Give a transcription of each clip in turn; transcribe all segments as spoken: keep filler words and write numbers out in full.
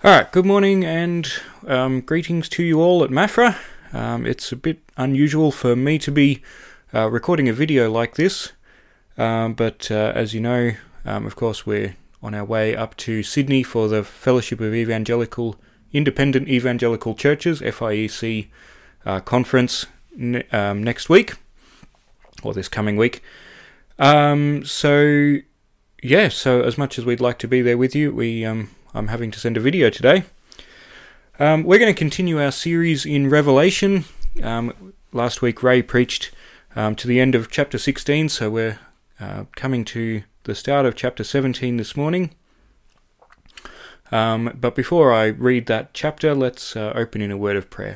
Alright, good morning and um, greetings to you all at Mafra. Um, it's a bit unusual for me to be uh, recording a video like this, um, but uh, as you know, um, of course, we're on our way up to Sydney for the Fellowship of Evangelical Independent Evangelical Churches, F I E C, uh, conference ne- um, next week, or this coming week. Um, so, yeah, so as much as we'd like to be there with you, we... Um, I'm having to send a video today. Um, we're going to continue our series in Revelation. Um, last week Ray preached um, to the end of chapter sixteen, so we're uh, coming to the start of chapter seventeen this morning. Um, but before I read that chapter, let's uh, open in a word of prayer.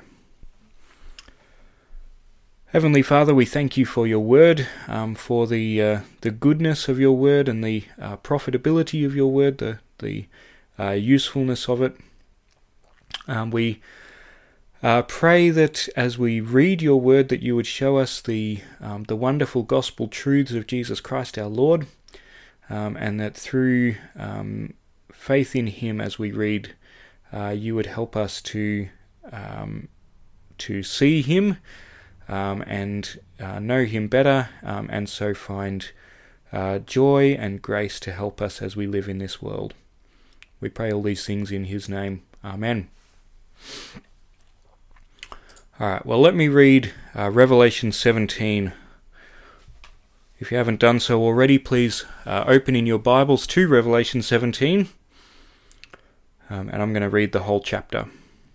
Heavenly Father, we thank you for your word, um, for the uh, the goodness of your word and the uh, profitability of your word, the the Uh, usefulness of it. Um, we uh, pray that as we read your word, that you would show us the um, the wonderful gospel truths of Jesus Christ our Lord, um, and that through um, faith in him as we read, uh, you would help us to um, to see him um, and uh, know him better, um, and so find uh, joy and grace to help us as we live in this world. We pray all these things in his name. Amen. Alright, well let me read uh, Revelation seventeen. If you haven't done so already, please uh, open in your Bibles to Revelation seventeen. Um, and I'm going to read the whole chapter.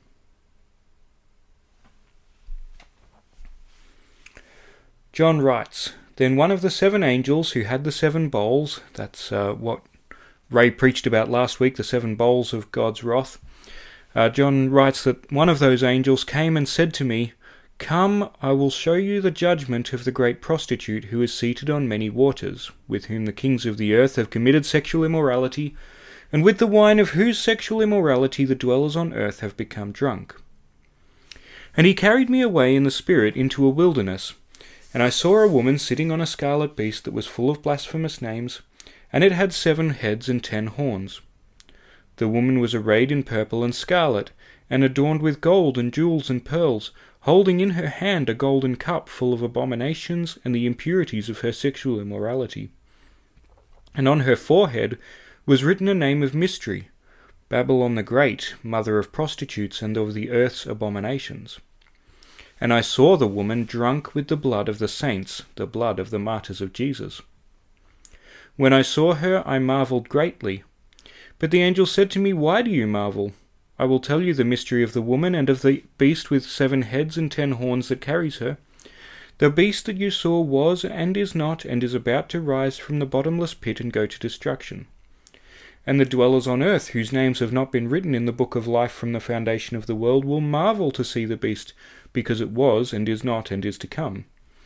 John writes, "Then one of the seven angels who had the seven bowls," that's uh, what Ray preached about last week, the seven bowls of God's wrath. Uh, John writes that one of those angels came and said to me, "Come, I will show you the judgment of the great prostitute who is seated on many waters, with whom the kings of the earth have committed sexual immorality, and with the wine of whose sexual immorality the dwellers on earth have become drunk." And he carried me away in the spirit into a wilderness, and I saw a woman sitting on a scarlet beast that was full of blasphemous names, and it had seven heads and ten horns. The woman was arrayed in purple and scarlet, and adorned with gold and jewels and pearls, holding in her hand a golden cup full of abominations and the impurities of her sexual immorality. And on her forehead was written a name of mystery, Babylon the Great, mother of prostitutes and of the earth's abominations. And I saw the woman drunk with the blood of the saints, the blood of the martyrs of Jesus. When I saw her, I marveled greatly. But the angel said to me, "Why do you marvel? I will tell you the mystery of the woman and of the beast with seven heads and ten horns that carries her. The beast that you saw was and is not and is about to rise from the bottomless pit and go to destruction. And the dwellers on earth, whose names have not been written in the book of life from the foundation of the world, will marvel to see the beast, because it was and is not and is to come.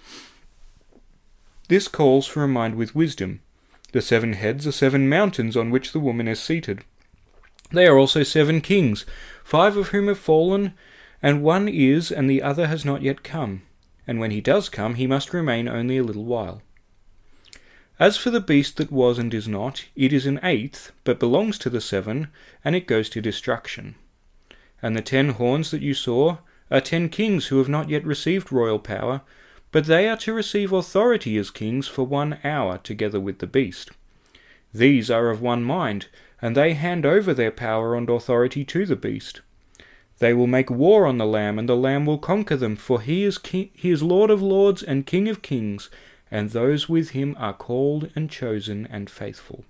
This calls for a mind with wisdom. The seven heads are seven mountains on which the woman is seated. They are also seven kings, five of whom have fallen, and one is, and the other has not yet come. And when he does come, he must remain only a little while. As for the beast that was and is not, it is an eighth, but belongs to the seven, and it goes to destruction. And the ten horns that you saw are ten kings who have not yet received royal power, but they are to receive authority as kings for one hour together with the beast. These are of one mind, and they hand over their power and authority to the beast. They will make war on the Lamb, and the Lamb will conquer them, for he is king, he is Lord of lords and King of kings, and those with him are called and chosen and faithful.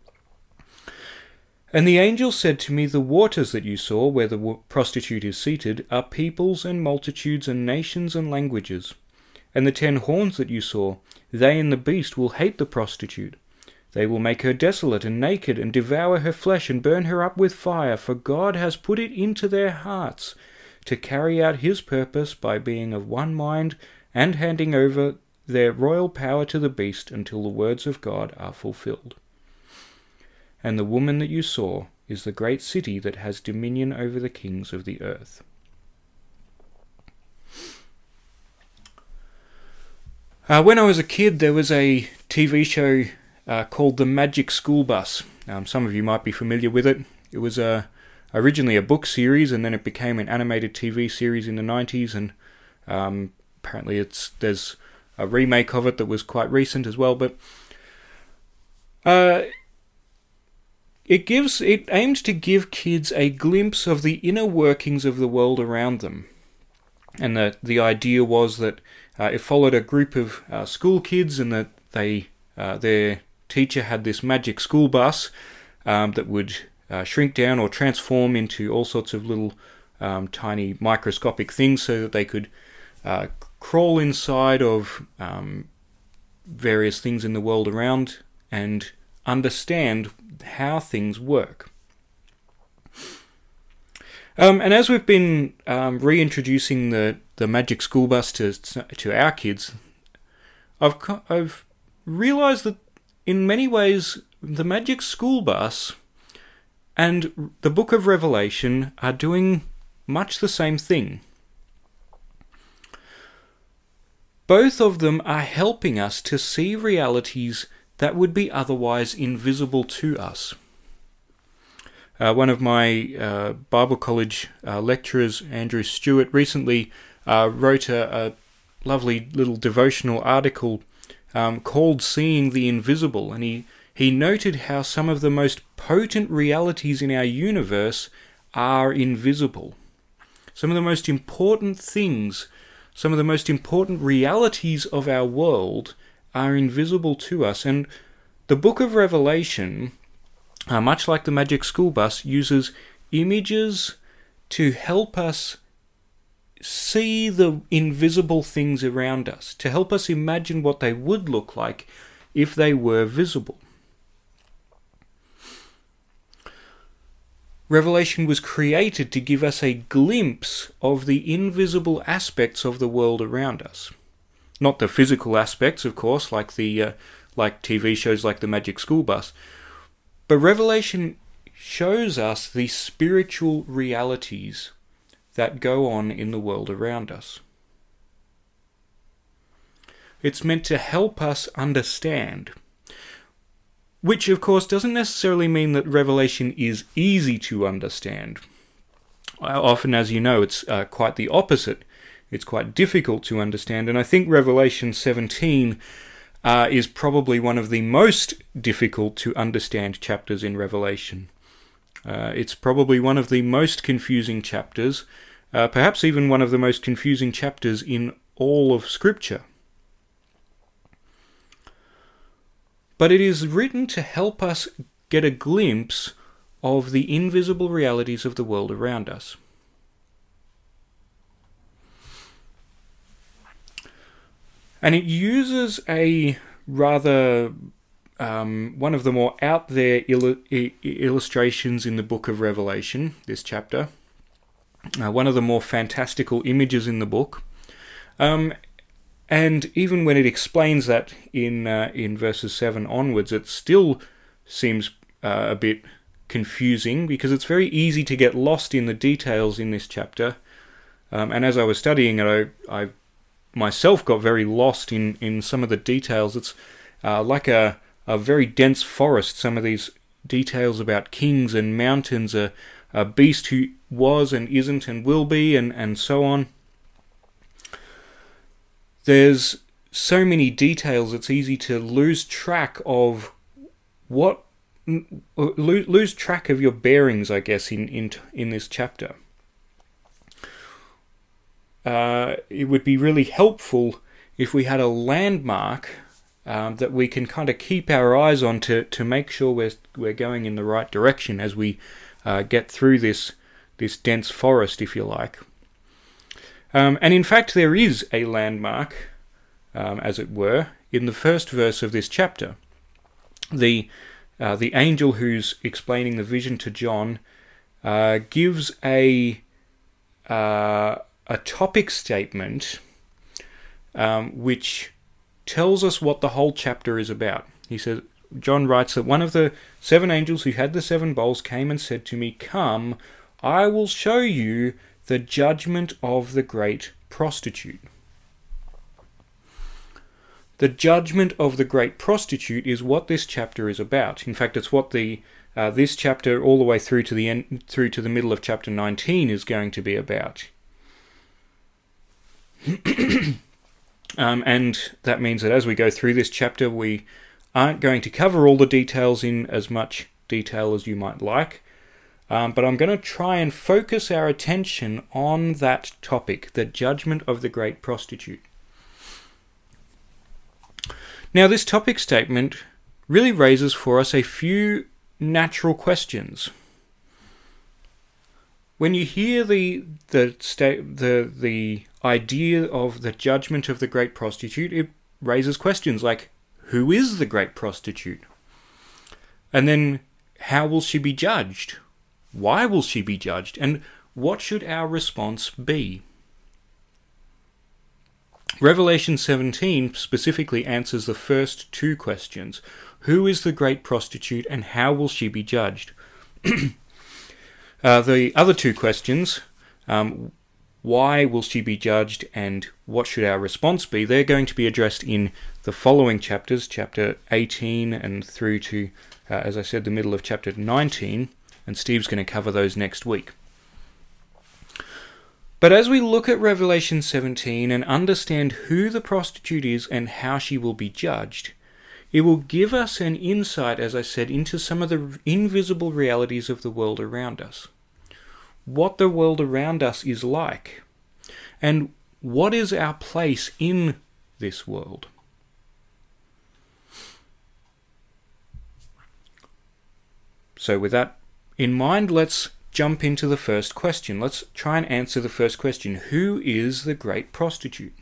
And the angel said to me, "The waters that you saw, where the prostitute is seated, are peoples and multitudes and nations and languages. And the ten horns that you saw, they and the beast will hate the prostitute. They will make her desolate and naked, and devour her flesh, and burn her up with fire, for God has put it into their hearts to carry out his purpose by being of one mind, and handing over their royal power to the beast until the words of God are fulfilled. And the woman that you saw is the great city that has dominion over the kings of the earth." Uh, when I was a kid, there was a T V show uh, called The Magic School Bus. Um, some of you might be familiar with it. It was a, originally a book series, and then it became an animated T V series in the nineties, and um, apparently it's there's a remake of it that was quite recent as well. But uh, it gives it aimed to give kids a glimpse of the inner workings of the world around them, and the the idea was that uh, it followed a group of uh, school kids, and that they uh, their teacher had this magic school bus um, that would uh, shrink down or transform into all sorts of little um, tiny microscopic things, so that they could uh, crawl inside of um, various things in the world around and understand how things work. Um, and as we've been um, reintroducing the, the magic school bus to to our kids, I've I've realised that in many ways the magic school bus and the Book of Revelation are doing much the same thing. Both of them are helping us to see realities that would be otherwise invisible to us. Uh, one of my uh, Bible college uh, lecturers, Andrew Stewart, recently uh, wrote a, a lovely little devotional article um, called Seeing the Invisible, and he, he noted how some of the most potent realities in our universe are invisible. Some of the most important things, some of the most important realities of our world are invisible to us. And the Book of Revelation, uh, much like the Magic School Bus, uses images to help us see the invisible things around us, to help us imagine what they would look like if they were visible. Revelation was created to give us a glimpse of the invisible aspects of the world around us. Not the physical aspects, of course, like the uh, like T V shows like the Magic School Bus, but Revelation shows us the spiritual realities that go on in the world around us. It's meant to help us understand, which of course doesn't necessarily mean that Revelation is easy to understand. Often, as you know, it's uh, quite the opposite. It's quite difficult to understand, and I think Revelation seventeen uh, is probably one of the most difficult to understand chapters in Revelation. Uh, it's probably one of the most confusing chapters, uh, perhaps even one of the most confusing chapters in all of Scripture. But it is written to help us get a glimpse of the invisible realities of the world around us. And it uses a rather, um, one of the more out there illu- I- illustrations in the Book of Revelation, this chapter. Uh, one of the more fantastical images in the book. Um, and even when it explains that in uh, in verses seven onwards, it still seems uh, a bit confusing, because it's very easy to get lost in the details in this chapter. Um, and as I was studying it, I, I myself got very lost in, in some of the details. It's uh, like a, a very dense forest, some of these details about kings and mountains, a, a beast who was and isn't and will be, and, and so on. There's so many details, it's easy to lose track of what, lose track of your bearings, I guess, in, in, in this chapter. Uh, it would be really helpful if we had a landmark um, that we can kind of keep our eyes on to, to make sure we're we're going in the right direction as we uh, get through this this dense forest, if you like. Um, and in fact, there is a landmark, um, as it were, in the first verse of this chapter. The uh, the angel who's explaining the vision to John uh, gives a uh, a topic statement um, which tells us what the whole chapter is about. He says, John writes that one of the seven angels who had the seven bowls came and said to me, "Come, I will show you the judgment of the great prostitute." The judgment of the great prostitute is what this chapter is about. In fact, it's what the uh, this chapter all the way through to the end, through to the middle of chapter nineteen is going to be about. um, and that means that as we go through this chapter, we aren't going to cover all the details in as much detail as you might like. Um, but I'm going to try and focus our attention on that topic, the judgment of the great prostitute. Now, this topic statement really raises for us a few natural questions. When you hear the the sta- the the idea of the judgment of the great prostitute, it raises questions like, who is the great prostitute? And then, how will she be judged? Why will she be judged? And what should our response be? Revelation seventeen specifically answers the first two questions. Who is the great prostitute and how will she be judged? uh, the other two questions, um, why will she be judged and what should our response be, they're going to be addressed in the following chapters, chapter eighteen and through to, uh, as I said, the middle of chapter nineteen. And Steve's going to cover those next week. But as we look at Revelation seventeen and understand who the prostitute is and how she will be judged, it will give us an insight, as I said, into some of the invisible realities of the world around us. What the world around us is like, and what is our place in this world. So with that in mind, let's jump into the first question. Let's try and answer the first question. Who is the great prostitute?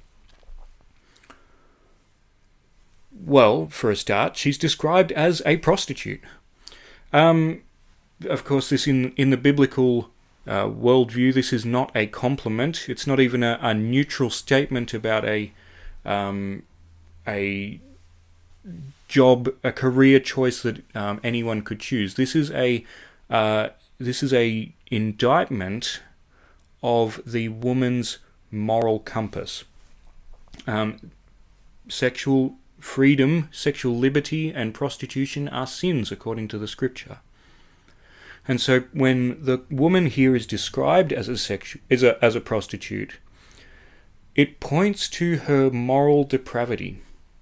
Well, for a start, she's described as a prostitute. Um, of course, this in, in the biblical uh, worldview, this is not a compliment. It's not even a, a neutral statement about a um, a job, a career choice that um, anyone could choose. This is a Uh, this is a indictment of the woman's moral compass. Um, sexual freedom, sexual liberty, and prostitution are sins according to the scripture. And so when the woman here is described as a sexu- as a, as a prostitute, it points to her moral depravity.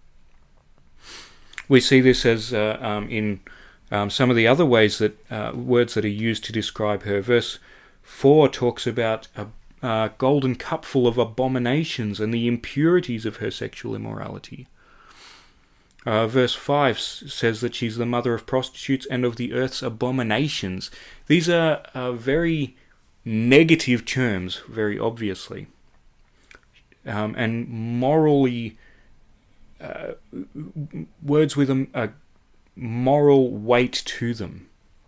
We see this as uh, um, in Um, some of the other ways that uh, words that are used to describe her. Verse four talks about a, a golden cup full of abominations and the impurities of her sexual immorality. Uh, verse five s- says that she's the mother of prostitutes and of the earth's abominations. These are uh, very negative terms, very obviously, um, and morally uh, words with a, a moral weight to them.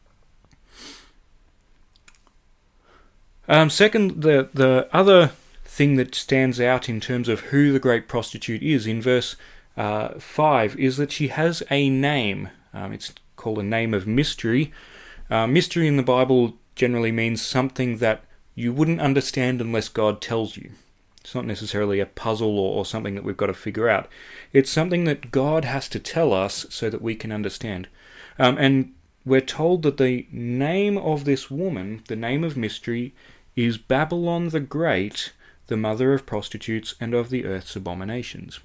Um, second, the the other thing that stands out in terms of who the great prostitute is in verse uh, five is that she has a name. Um, it's called a name of mystery. Uh, mystery in the Bible generally means something that you wouldn't understand unless God tells you. It's not necessarily a puzzle or, or something that we've got to figure out. It's something that God has to tell us so that we can understand. Um, and we're told that the name of this woman, the name of mystery, is Babylon the Great, the mother of prostitutes and of the earth's abominations.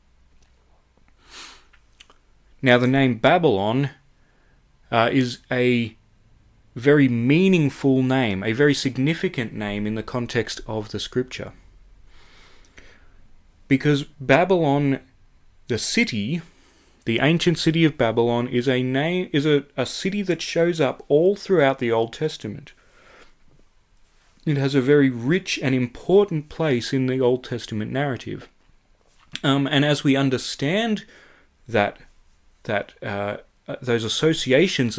Now, the name Babylon uh, is a very meaningful name, a very significant name in the context of the scripture. Because Babylon, the city, the ancient city of Babylon, is a name is a, a city that shows up all throughout the Old Testament. It has a very rich and important place in the Old Testament narrative. Um, and as we understand that that uh, those associations